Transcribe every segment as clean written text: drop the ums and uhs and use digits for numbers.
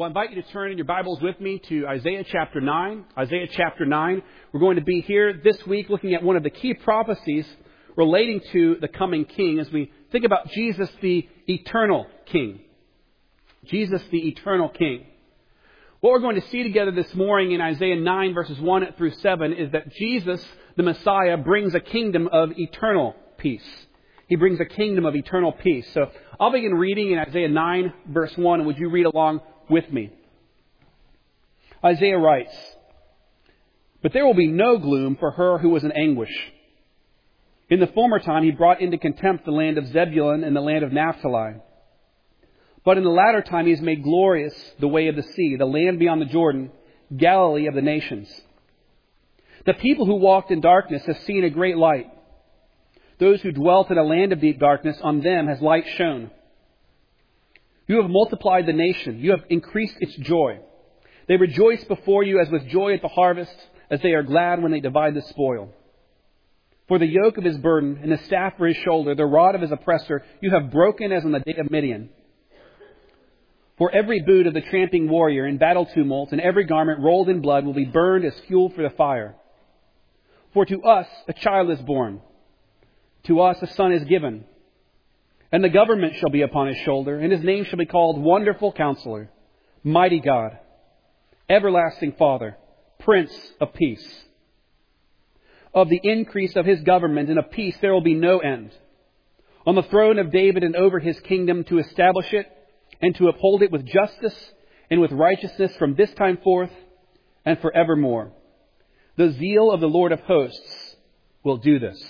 Well, I invite you to turn in your Bibles with me to Isaiah chapter 9. Isaiah chapter 9. We're going to be here this week looking at one of the key prophecies relating to the coming King as we think about Jesus, the eternal King. Jesus, the eternal King. What we're going to see together this morning in Isaiah 9 verses 1 through 7 is that Jesus, the Messiah, brings a kingdom of eternal peace. He brings a kingdom of eternal peace. So I'll begin reading in Isaiah 9 verse 1. And would you read along with me? Isaiah writes, "But there will be no gloom for her who was in anguish. In the former time he brought into contempt the land of Zebulun and the land of Naphtali. But in the latter time he has made glorious the way of the sea, the land beyond the Jordan, Galilee of the nations. The people who walked in darkness have seen a great light. Those who dwelt in a land of deep darkness, on them has light shone. You have multiplied the nation. You have increased its joy. They rejoice before you as with joy at the harvest, as they are glad when they divide the spoil. For the yoke of his burden and the staff for his shoulder, the rod of his oppressor, you have broken as on the day of Midian. For every boot of the tramping warrior in battle tumult and every garment rolled in blood will be burned as fuel for the fire. For to us a child is born. To us a son is given. And the government shall be upon his shoulder, and his name shall be called Wonderful Counselor, Mighty God, Everlasting Father, Prince of Peace. Of the increase of his government and of peace there will be no end. On the throne of David and over his kingdom, to establish it and to uphold it with justice and with righteousness from this time forth and forevermore. The zeal of the Lord of hosts will do this."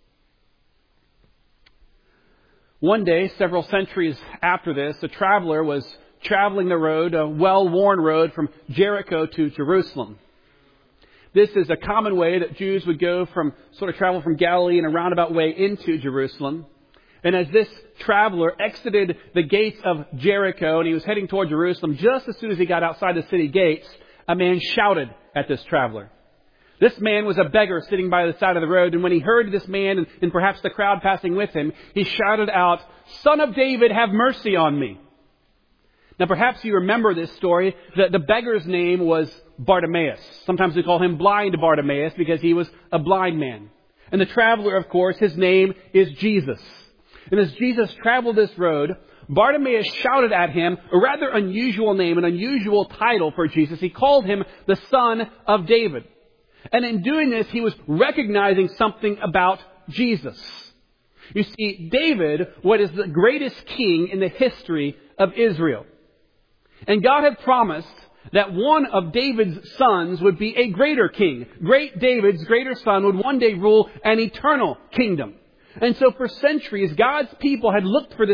One day, several centuries after this, a traveler was traveling the road, a well-worn road from Jericho to Jerusalem. This is a common way that Jews would go travel from Galilee in a roundabout way into Jerusalem. And as this traveler exited the gates of Jericho and he was heading toward Jerusalem, just as soon as he got outside the city gates, a man shouted at this traveler. This man was a beggar sitting by the side of the road, and when he heard this man and perhaps the crowd passing with him, he shouted out, "Son of David, have mercy on me." Now perhaps you remember this story. The beggar's name was Bartimaeus. Sometimes we call him Blind Bartimaeus because he was a blind man. And the traveler, of course, his name is Jesus. And as Jesus traveled this road, Bartimaeus shouted at him a rather unusual name, an unusual title for Jesus. He called him the Son of David. And in doing this, he was recognizing something about Jesus. You see, David, what is the greatest king in the history of Israel. And God had promised that one of David's sons would be a greater king. Great David's greater son would one day rule an eternal kingdom. And so for centuries, God's people had looked for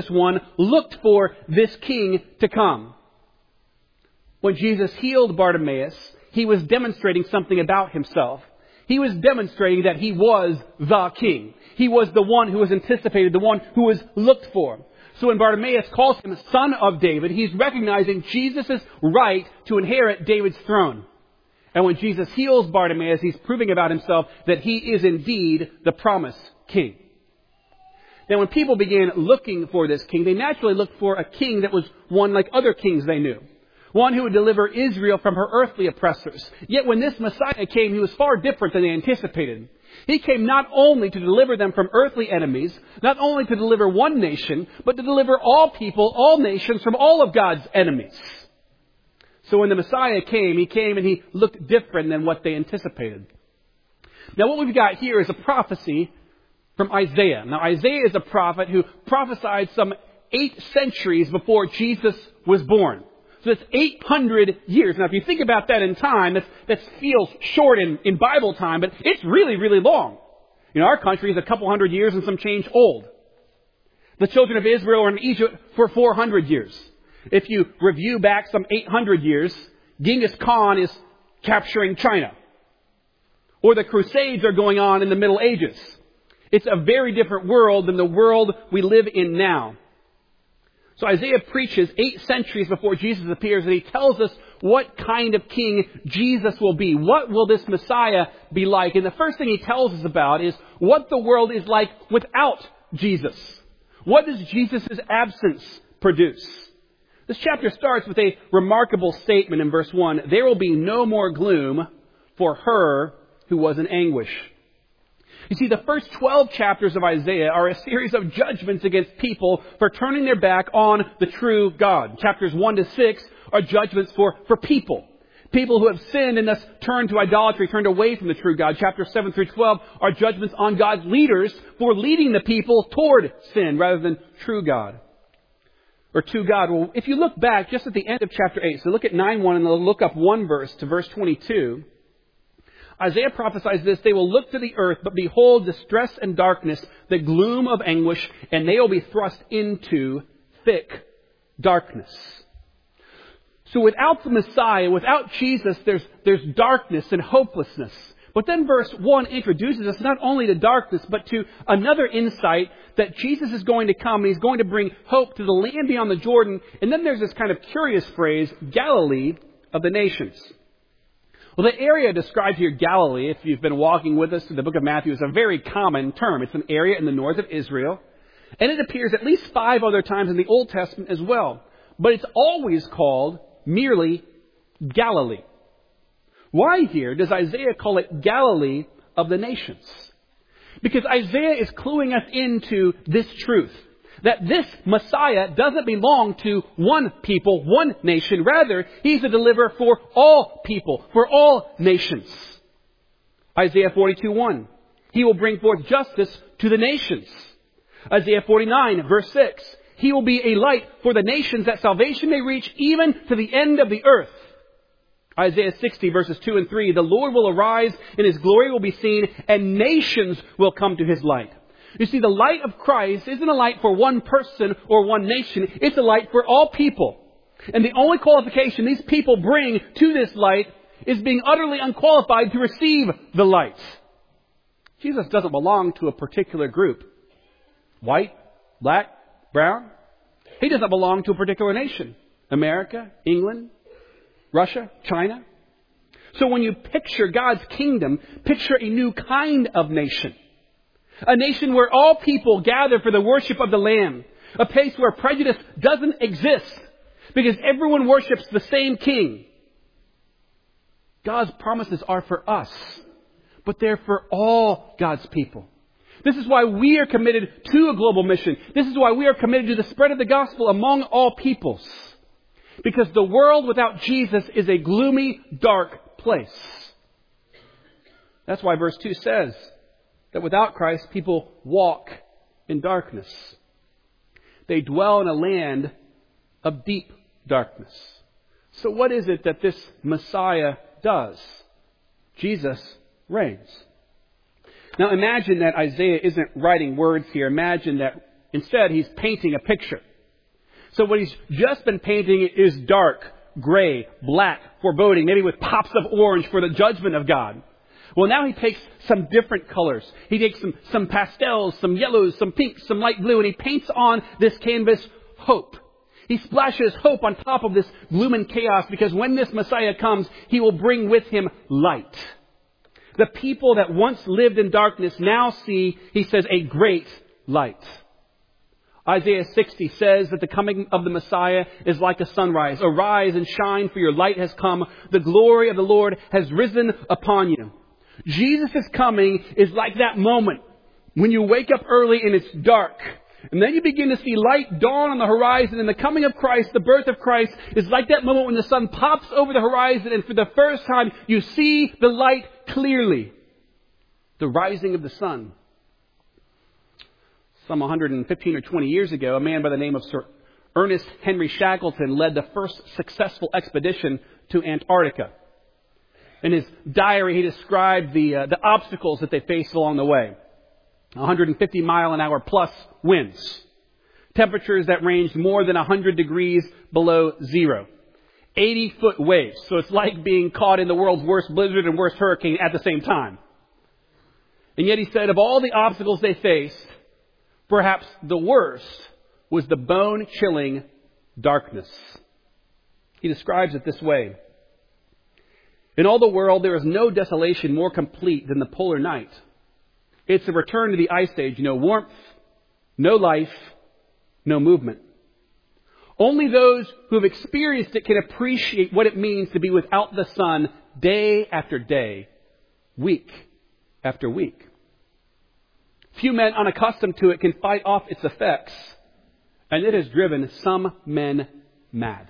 this king to come. When Jesus healed Bartimaeus, he was demonstrating something about himself. He was demonstrating that he was the king. He was the one who was anticipated, the one who was looked for. So when Bartimaeus calls him Son of David, he's recognizing Jesus' right to inherit David's throne. And when Jesus heals Bartimaeus, he's proving about himself that he is indeed the promised king. Now when people began looking for this king, they naturally looked for a king that was one like other kings they knew. One who would deliver Israel from her earthly oppressors. Yet when this Messiah came, he was far different than they anticipated. He came not only to deliver them from earthly enemies, not only to deliver one nation, but to deliver all people, all nations from all of God's enemies. So when the Messiah came, he came and he looked different than what they anticipated. Now what we've got here is a prophecy from Isaiah. Now Isaiah is a prophet who prophesied some 8 centuries before Jesus was born. So it's 800 years. Now, if you think about that in time, that feels short in Bible time, but it's really, really long. Our country is a couple hundred years and some change old. The children of Israel were in Egypt for 400 years. If you review back some 800 years, Genghis Khan is capturing China. Or the Crusades are going on in the Middle Ages. It's a very different world than the world we live in now. So Isaiah preaches 8 centuries before Jesus appears, and he tells us what kind of king Jesus will be. What will this Messiah be like? And the first thing he tells us about is what the world is like without Jesus. What does Jesus' absence produce? This chapter starts with a remarkable statement in verse 1. There will be no more gloom for her who was in anguish. You see, the first 12 chapters of Isaiah are a series of judgments against people for turning their back on the true God. Chapters 1 to 6 are judgments for people. People who have sinned and thus turned to idolatry, turned away from the true God. Chapters 7 through 12 are judgments on God's leaders for leading the people toward sin rather than true God. Or to God. Well, if you look back just at the end of chapter 8, so look at 9:1 and look up one verse to verse 22. Isaiah prophesies this: they will look to the earth, but behold distress and darkness, the gloom of anguish, and they will be thrust into thick darkness. So without the Messiah, without Jesus, there's darkness and hopelessness. But then verse 1 introduces us not only to darkness, but to another insight that Jesus is going to come and He's going to bring hope to the land beyond the Jordan. And then there's this kind of curious phrase, Galilee of the nations. Well, the area described here, Galilee, if you've been walking with us through the book of Matthew, is a very common term. It's an area in the north of Israel. And it appears at least 5 other times in the Old Testament as well. But it's always called merely Galilee. Why here does Isaiah call it Galilee of the nations? Because Isaiah is cluing us into this truth, that this Messiah doesn't belong to one people, one nation. Rather, He's a deliverer for all people, for all nations. Isaiah 42:1, He will bring forth justice to the nations. Isaiah 49, verse 6, He will be a light for the nations, that salvation may reach even to the end of the earth. Isaiah 60, verses 2 and 3, the Lord will arise and His glory will be seen, and nations will come to His light. You see, the light of Christ isn't a light for one person or one nation. It's a light for all people. And the only qualification these people bring to this light is being utterly unqualified to receive the light. Jesus doesn't belong to a particular group. White, black, brown. He doesn't belong to a particular nation. America, England, Russia, China. So when you picture God's kingdom, picture a new kind of nation. A nation where all people gather for the worship of the Lamb. A place where prejudice doesn't exist because everyone worships the same king. God's promises are for us, but they're for all God's people. This is why we are committed to a global mission. This is why we are committed to the spread of the gospel among all peoples. Because the world without Jesus is a gloomy, dark place. That's why verse 2 says that without Christ, people walk in darkness. They dwell in a land of deep darkness. So what is it that this Messiah does? Jesus reigns. Now imagine that Isaiah isn't writing words here. Imagine that instead he's painting a picture. So what he's just been painting is dark, gray, black, foreboding, maybe with pops of orange for the judgment of God. Well, now he takes some different colors. He takes some pastels, some yellows, some pinks, some light blue, and he paints on this canvas hope. He splashes hope on top of this gloom and chaos, because when this Messiah comes, He will bring with Him light. The people that once lived in darkness now see, he says, a great light. Isaiah 60 says that the coming of the Messiah is like a sunrise. Arise and shine, for your light has come. The glory of the Lord has risen upon you. Jesus' coming is like that moment when you wake up early and it's dark. And then you begin to see light dawn on the horizon. And the coming of Christ, the birth of Christ, is like that moment when the sun pops over the horizon. And for the first time, you see the light clearly. The rising of the sun. Some 115 or 20 years ago, a man by the name of Sir Ernest Henry Shackleton led the first successful expedition to Antarctica. In his diary, he described the obstacles that they faced along the way. 150 mile an hour plus winds. Temperatures that ranged more than 100 degrees below zero. 80-foot waves. So it's like being caught in the world's worst blizzard and worst hurricane at the same time. And yet he said of all the obstacles they faced, perhaps the worst was the bone-chilling darkness. He describes it this way. In all the world, there is no desolation more complete than the polar night. It's a return to the ice age. No warmth, no life, no movement. Only those who have experienced it can appreciate what it means to be without the sun day after day, week after week. Few men unaccustomed to it can fight off its effects, and it has driven some men mad.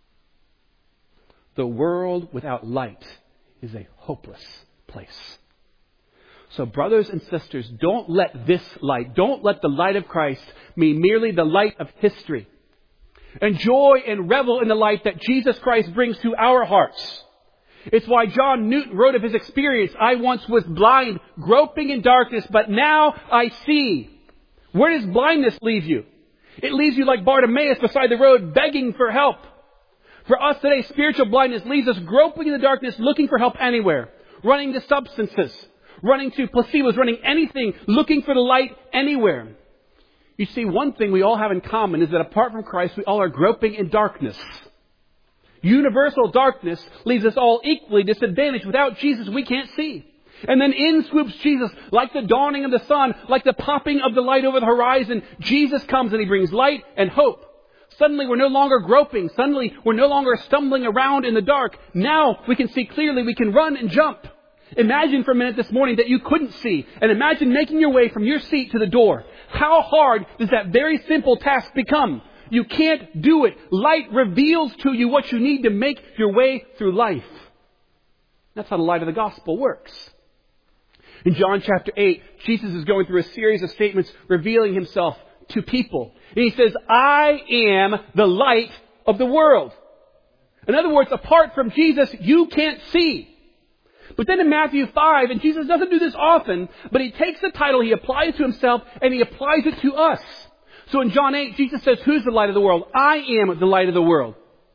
The world without light is a hopeless place. So brothers and sisters, don't let this light, don't let the light of Christ mean merely the light of history. Enjoy and revel in the light that Jesus Christ brings to our hearts. It's why John Newton wrote of his experience, I once was blind, groping in darkness, but now I see. Where does blindness leave you? It leaves you like Bartimaeus beside the road, begging for help. For us today, spiritual blindness leaves us groping in the darkness, looking for help anywhere, running to substances, running to placebos, running anything, looking for the light anywhere. You see, one thing we all have in common is that apart from Christ, we all are groping in darkness. Universal darkness leaves us all equally disadvantaged. Without Jesus, we can't see. And then in swoops Jesus, like the dawning of the sun, like the popping of the light over the horizon. Jesus comes and He brings light and hope. Suddenly we're no longer groping. Suddenly we're no longer stumbling around in the dark. Now we can see clearly. We can run and jump. Imagine for a minute this morning that you couldn't see. And imagine making your way from your seat to the door. How hard does that very simple task become? You can't do it. Light reveals to you what you need to make your way through life. That's how the light of the gospel works. In John chapter 8, Jesus is going through a series of statements revealing Himself to people. And He says, I am the light of the world. In other words, apart from Jesus, you can't see. But then in Matthew 5, and Jesus doesn't do this often, but He takes the title, He applies it to Himself, and He applies it to us. So in John 8, Jesus says, who's the light of the world? I am the light of the world.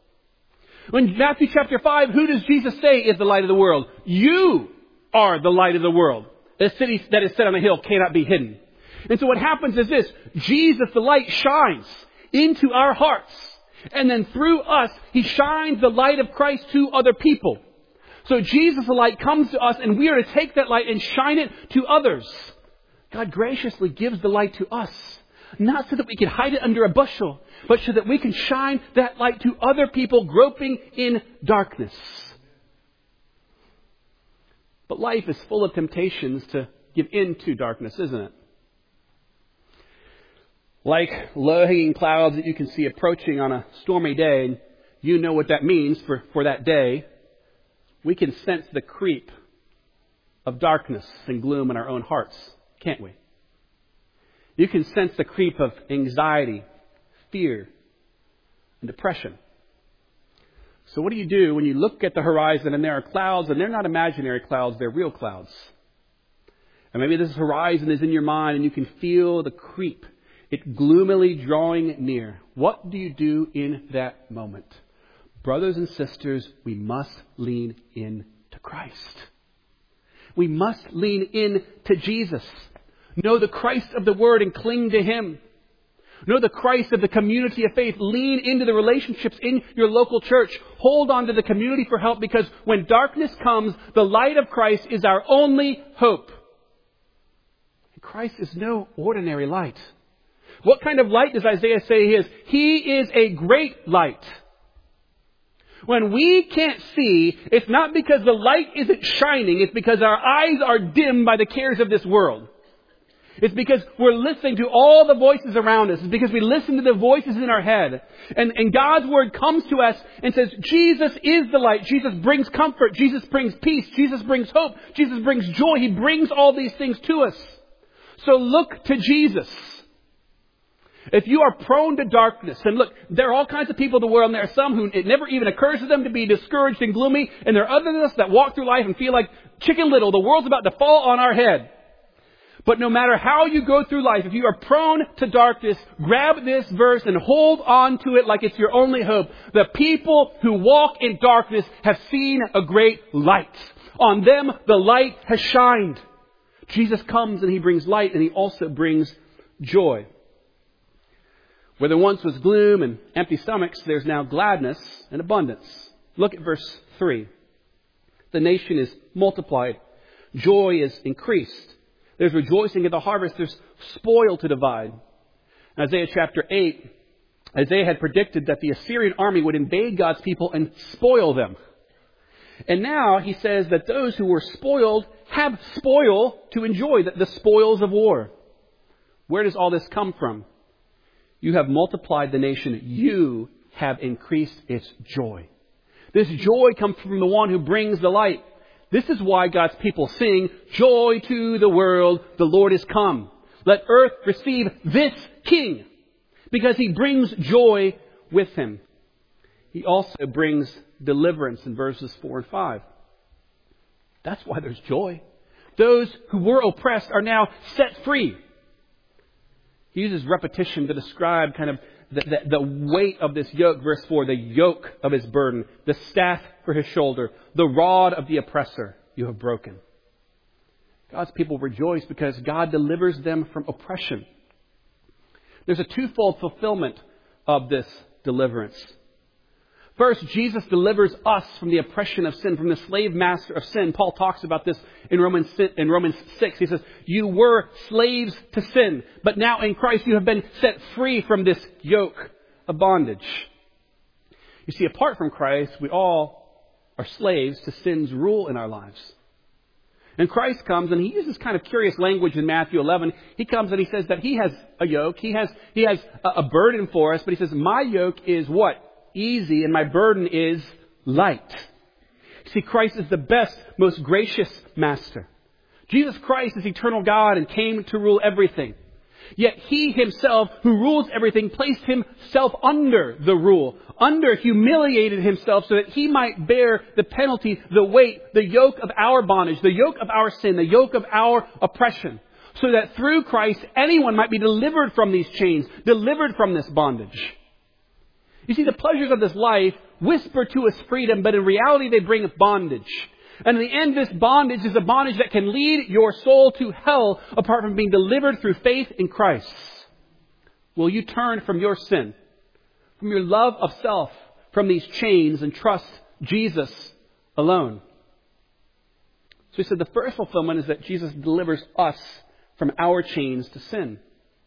In Matthew chapter 5, who does Jesus say is the light of the world? You are the light of the world. A city that is set on a hill cannot be hidden. And so what happens is this. Jesus, the light, shines into our hearts. And then through us, He shines the light of Christ to other people. So Jesus, the light, comes to us, and we are to take that light and shine it to others. God graciously gives the light to us. Not so that we can hide it under a bushel, but so that we can shine that light to other people groping in darkness. But life is full of temptations to give in to darkness, isn't it? Like low-hanging clouds that you can see approaching on a stormy day, and you know what that means for that day. We can sense the creep of darkness and gloom in our own hearts, can't we? You can sense the creep of anxiety, fear, and depression. So what do you do when you look at the horizon and there are clouds, and they're not imaginary clouds, they're real clouds? And maybe this horizon is in your mind and you can feel the creep, it gloomily drawing near. What do you do in that moment? Brothers and sisters, we must lean in to Christ. We must lean in to Jesus. Know the Christ of the Word and cling to Him. Know the Christ of the community of faith. Lean into the relationships in your local church. Hold on to the community for help, because when darkness comes, the light of Christ is our only hope. And Christ is no ordinary light. What kind of light does Isaiah say He is? He is a great light. When we can't see, it's not because the light isn't shining. It's because our eyes are dimmed by the cares of this world. It's because we're listening to all the voices around us. It's because we listen to the voices in our head. And God's Word comes to us and says, Jesus is the light. Jesus brings comfort. Jesus brings peace. Jesus brings hope. Jesus brings joy. He brings all these things to us. So look to Jesus. If you are prone to darkness, and look, there are all kinds of people in the world, and there are some who it never even occurs to them to be discouraged and gloomy, and there are others that walk through life and feel like Chicken Little, the world's about to fall on our head. But no matter how you go through life, if you are prone to darkness, grab this verse and hold on to it like it's your only hope. The people who walk in darkness have seen a great light. On them, the light has shined. Jesus comes and He brings light, and He also brings joy. Where there once was gloom and empty stomachs, there's now gladness and abundance. Look at verse 3. The nation is multiplied. Joy is increased. There's rejoicing at the harvest. There's spoil to divide. In Isaiah chapter 8, Isaiah had predicted that the Assyrian army would invade God's people and spoil them. And now he says that those who were spoiled have spoil to enjoy, the spoils of war. Where does all this come from? You have multiplied the nation. You have increased its joy. This joy comes from the one who brings the light. This is why God's people sing, "Joy to the world, the Lord is come. Let earth receive this King," because he brings joy with him. He also brings deliverance in verses 4 and 5. That's why there's joy. Those who were oppressed are now set free. He uses repetition to describe kind of the weight of this yoke. Verse 4, the yoke of his burden, the staff for his shoulder, the rod of the oppressor you have broken. God's people rejoice because God delivers them from oppression. There's a twofold fulfillment of this deliverance. First, Jesus delivers us from the oppression of sin, from the slave master of sin. Paul talks about this in Romans 6. He says, "You were slaves to sin, but now in Christ you have been set free from this yoke of bondage." You see, apart from Christ, we all are slaves to sin's rule in our lives. And Christ comes and he uses kind of curious language in Matthew 11. He comes and he says that he has a yoke. He has a burden for us, but he says, "My yoke is" what? "Easy, and my burden is light." See, Christ is the best, most gracious master. Jesus Christ is eternal God and came to rule everything. Yet he himself, who rules everything, placed himself under the rule, humiliated himself so that he might bear the penalty, the weight, the yoke of our bondage, the yoke of our sin, the yoke of our oppression, so that through Christ anyone might be delivered from these chains, delivered from this bondage. You see, the pleasures of this life whisper to us freedom, but in reality they bring bondage. And in the end, this bondage is a bondage that can lead your soul to hell apart from being delivered through faith in Christ. Will you turn from your sin, from your love of self, from these chains and trust Jesus alone? So he said the first fulfillment is that Jesus delivers us from our chains to sin.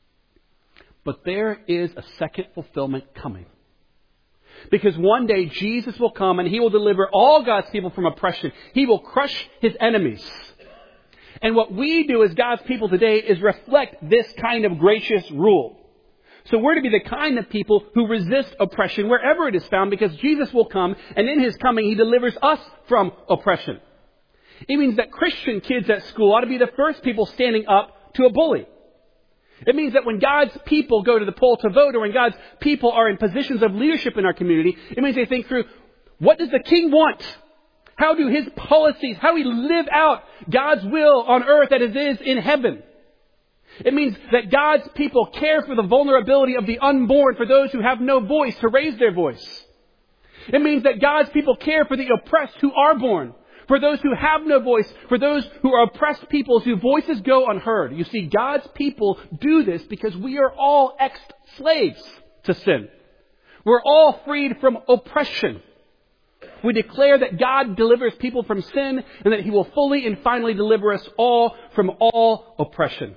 But there is a second fulfillment coming. Because one day Jesus will come and he will deliver all God's people from oppression. He will crush his enemies. And what we do as God's people today is reflect this kind of gracious rule. So we're to be the kind of people who resist oppression wherever it is found, because Jesus will come and in his coming he delivers us from oppression. It means that Christian kids at school ought to be the first people standing up to a bully. It means that when God's people go to the poll to vote, or when God's people are in positions of leadership in our community, it means they think through, what does the king want? How do his policies, how do we live out God's will on earth as it is in heaven? It means that God's people care for the vulnerability of the unborn, for those who have no voice to raise their voice. It means that God's people care for the oppressed who are born, for those who have no voice, for those who are oppressed peoples whose voices go unheard. You see, God's people do this because we are all ex-slaves to sin. We're all freed from oppression. We declare that God delivers people from sin and that he will fully and finally deliver us all from all oppression.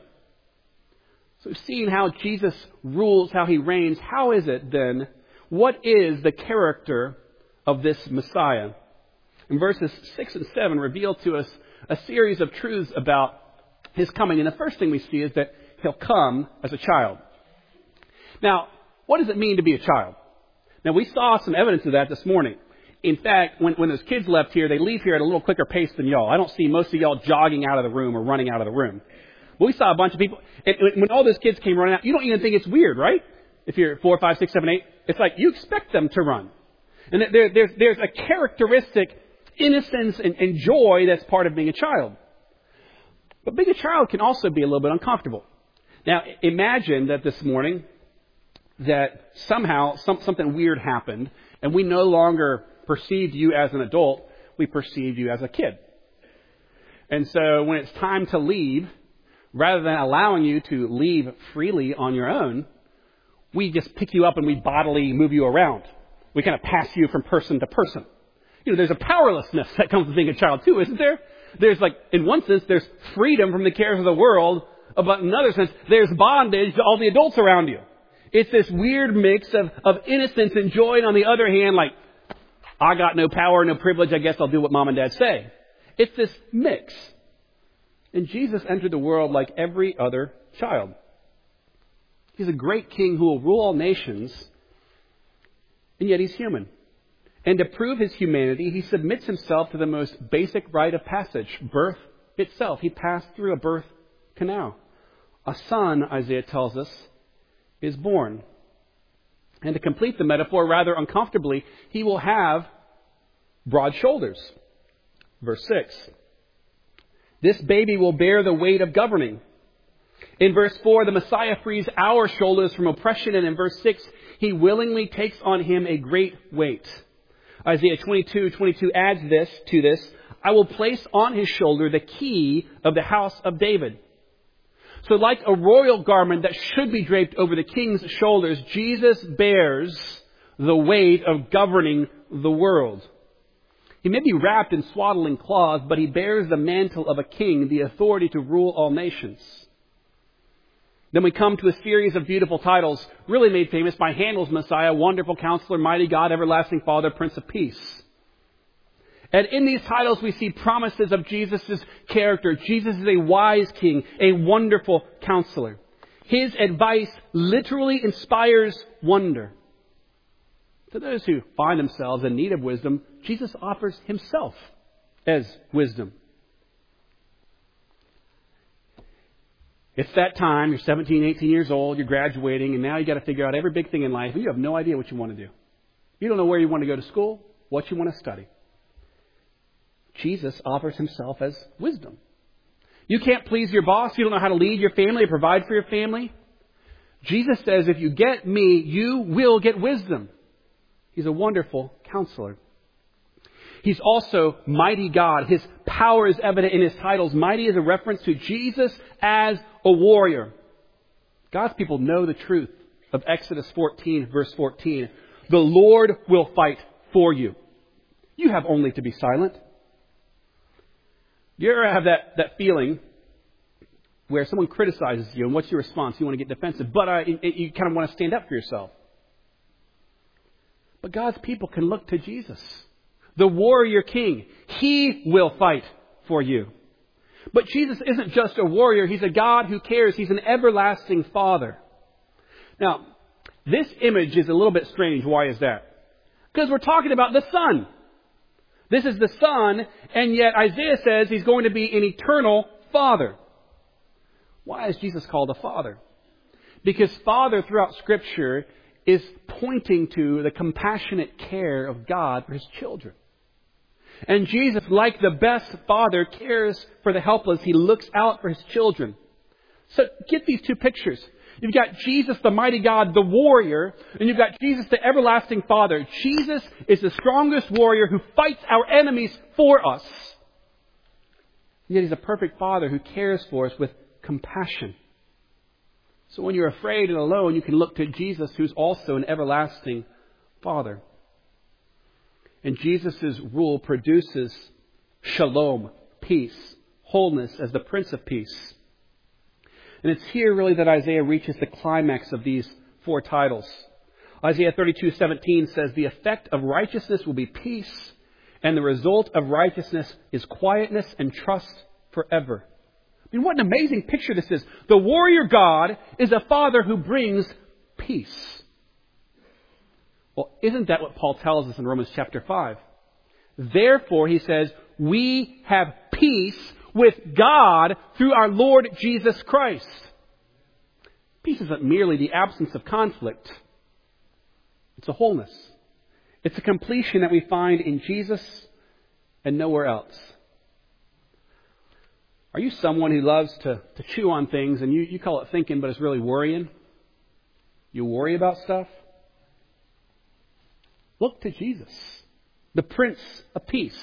So seeing how Jesus rules, how he reigns, how is it then, what is the character of this Messiah? And verses 6 and 7 reveal to us a series of truths about his coming. And the first thing we see is that he'll come as a child. Now, what does it mean to be a child? Now, we saw some evidence of that this morning. In fact, when those kids left here, they leave here at a little quicker pace than y'all. I don't see most of y'all jogging out of the room or running out of the room. But we saw a bunch of people. And when all those kids came running out, you don't even think it's weird, right? If you're 4, 5, 6, 7, 8, it's like you expect them to run. And there's a characteristic innocence and joy that's part of being a child. But being a child can also be a little bit uncomfortable. Now, imagine that this morning that somehow something weird happened and we no longer perceived you as an adult, we perceived you as a kid. And so when it's time to leave, rather than allowing you to leave freely on your own, we just pick you up and we bodily move you around. We kind of pass you from person to person. You know, there's a powerlessness that comes with being a child too, isn't there? There's in one sense, there's freedom from the cares of the world, but in another sense, there's bondage to all the adults around you. It's this weird mix of innocence and joy, and on the other hand, like, I got no power, no privilege, I guess I'll do what mom and dad say. It's this mix. And Jesus entered the world like every other child. He's a great king who will rule all nations, and yet he's human. And to prove his humanity, he submits himself to the most basic rite of passage, birth itself. He passed through a birth canal. A son, Isaiah tells us, is born. And to complete the metaphor rather uncomfortably, he will have broad shoulders. Verse 6. This baby will bear the weight of governing. In verse 4, the Messiah frees our shoulders from oppression. And in verse 6, he willingly takes on him a great weight. Isaiah 22:22 adds this to this. I will place on his shoulder the key of the house of David. So like a royal garment that should be draped over the king's shoulders, Jesus bears the weight of governing the world. He may be wrapped in swaddling cloths, but he bears the mantle of a king, the authority to rule all nations. Then we come to a series of beautiful titles, really made famous by Handel's Messiah, Wonderful Counselor, Mighty God, Everlasting Father, Prince of Peace. And in these titles we see promises of Jesus' character. Jesus is a wise king, a wonderful counselor. His advice literally inspires wonder. To those who find themselves in need of wisdom, Jesus offers himself as wisdom. It's that time, you're 17, 18 years old, you're graduating, and now you've got to figure out every big thing in life, and you have no idea what you want to do. You don't know where you want to go to school, what you want to study. Jesus offers himself as wisdom. You can't please your boss, you don't know how to lead your family or provide for your family. Jesus says, if you get me, you will get wisdom. He's a wonderful counselor. He's also mighty God. His power is evident in his titles. Mighty is a reference to Jesus as a warrior. God's people know the truth of Exodus 14, verse 14. The Lord will fight for you. You have only to be silent. You ever have that feeling where someone criticizes you, and what's your response? You want to get defensive, but you kind of want to stand up for yourself. But God's people can look to Jesus, the warrior king. He will fight for you. But Jesus isn't just a warrior. He's a God who cares. He's an everlasting Father. Now, this image is a little bit strange. Why is that? Because we're talking about the Son. This is the Son, and yet Isaiah says he's going to be an eternal Father. Why is Jesus called a Father? Because Father throughout Scripture is pointing to the compassionate care of God for his children. And Jesus, like the best father, cares for the helpless. He looks out for his children. So get these two pictures. You've got Jesus, the mighty God, the warrior, and you've got Jesus, the everlasting Father. Jesus is the strongest warrior who fights our enemies for us. And yet he's a perfect Father who cares for us with compassion. So when you're afraid and alone, you can look to Jesus, who's also an everlasting Father. And Jesus' rule produces shalom, peace, wholeness as the Prince of Peace. And it's here really that Isaiah reaches the climax of these four titles. Isaiah 32:17 says, the effect of righteousness will be peace, and the result of righteousness is quietness and trust forever. I mean, what an amazing picture this is. The warrior God is a Father who brings peace. Well, isn't that what Paul tells us in Romans chapter 5? Therefore, he says, we have peace with God through our Lord Jesus Christ. Peace isn't merely the absence of conflict. It's a wholeness. It's a completion that we find in Jesus and nowhere else. Are you someone who loves to chew on things and you call it thinking, but it's really worrying? You worry about stuff? Look to Jesus, the Prince of Peace.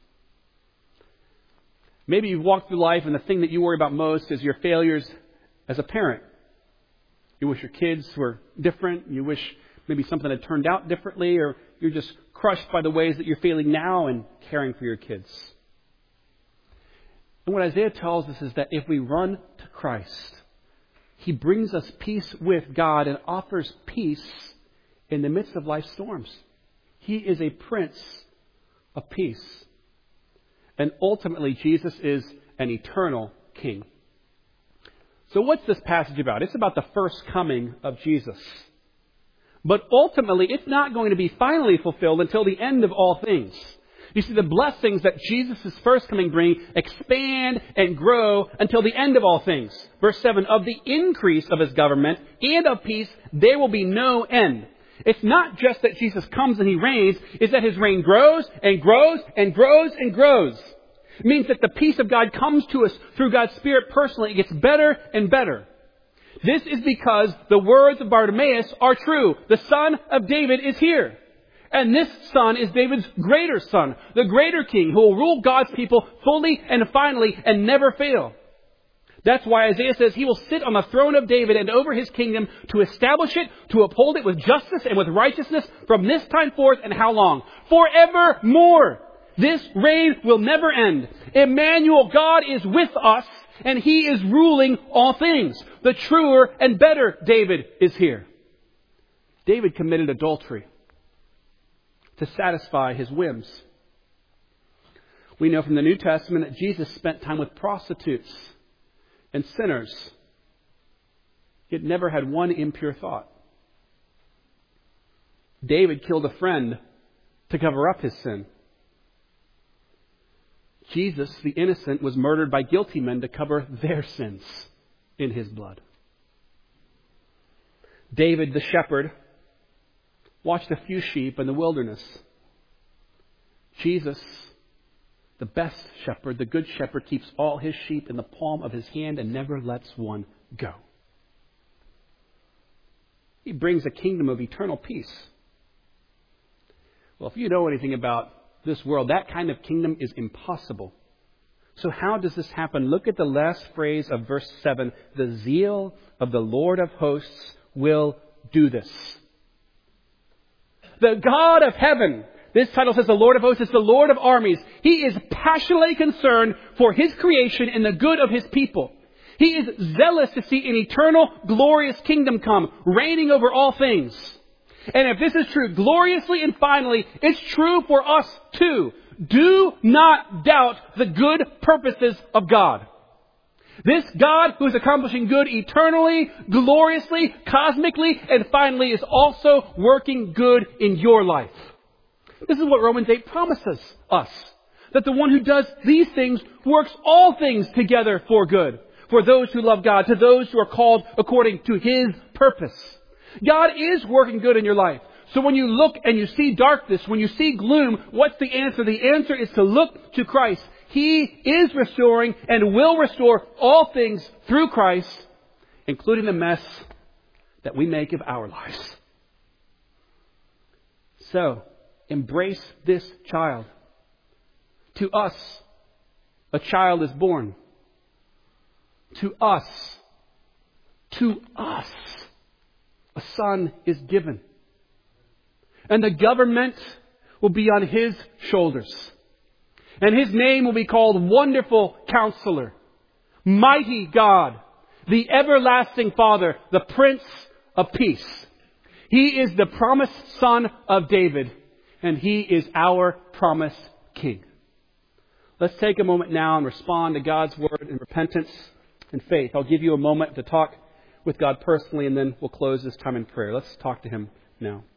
Maybe you've walked through life and the thing that you worry about most is your failures as a parent. You wish your kids were different. You wish maybe something had turned out differently, or you're just crushed by the ways that you're failing now in caring for your kids. And what Isaiah tells us is that if we run to Christ, He brings us peace with God and offers peace in the midst of life's storms. He is a Prince of Peace. And ultimately, Jesus is an eternal King. So what's this passage about? It's about the first coming of Jesus. But ultimately, it's not going to be finally fulfilled until the end of all things. You see, the blessings that Jesus' first coming bring expand and grow until the end of all things. Verse 7, of the increase of His government and of peace, there will be no end. It's not just that Jesus comes and He reigns, it's that His reign grows and grows and grows and grows. It means that the peace of God comes to us through God's Spirit personally. It gets better and better. This is because the words of Bartimaeus are true. The Son of David is here. And this Son is David's greater Son, the greater King who will rule God's people fully and finally and never fail. That's why Isaiah says He will sit on the throne of David and over His kingdom to establish it, to uphold it with justice and with righteousness from this time forth and how long? Forevermore. This reign will never end. Emmanuel, God is with us and He is ruling all things. The truer and better David is here. David committed adultery to satisfy his whims. We know from the New Testament that Jesus spent time with prostitutes and sinners, yet never had one impure thought. David killed a friend to cover up his sin. Jesus, the innocent, was murdered by guilty men to cover their sins in His blood. David, the shepherd, watched a few sheep in the wilderness. Jesus, the best shepherd, the good shepherd, keeps all His sheep in the palm of His hand and never lets one go. He brings a kingdom of eternal peace. Well, if you know anything about this world, that kind of kingdom is impossible. So how does this happen? Look at the last phrase of verse 7. The zeal of the Lord of hosts will do this. The God of heaven, this title says the Lord of hosts is the Lord of armies. He is passionately concerned for His creation and the good of His people. He is zealous to see an eternal, glorious kingdom come, reigning over all things. And if this is true gloriously and finally, it's true for us too. Do not doubt the good purposes of God. This God who is accomplishing good eternally, gloriously, cosmically, and finally is also working good in your life. This is what Romans 8 promises us. That the one who does these things works all things together for good. For those who love God, to those who are called according to His purpose. God is working good in your life. So when you look and you see darkness, when you see gloom, what's the answer? The answer is to look to Christ. He is restoring and will restore all things through Christ, including the mess that we make of our lives. So, embrace this child. To us, a child is born. To us, a son is given. And the government will be on His shoulders. And His name will be called Wonderful Counselor, Mighty God, the Everlasting Father, the Prince of Peace. He is the promised Son of David, and He is our promised King. Let's take a moment now and respond to God's Word in repentance and faith. I'll give you a moment to talk with God personally, and then we'll close this time in prayer. Let's talk to Him now.